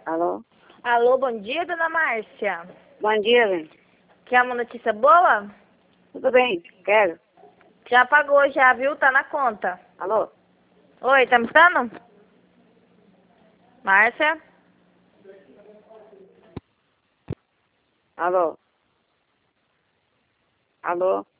Alô? Alô, bom dia, dona Márcia. Bom dia, velho. Quer uma notícia boa? Tudo bem, quero. Já pagou já, viu? Tá na conta. Alô? Oi, tá me escutando? Márcia? Alô? Alô?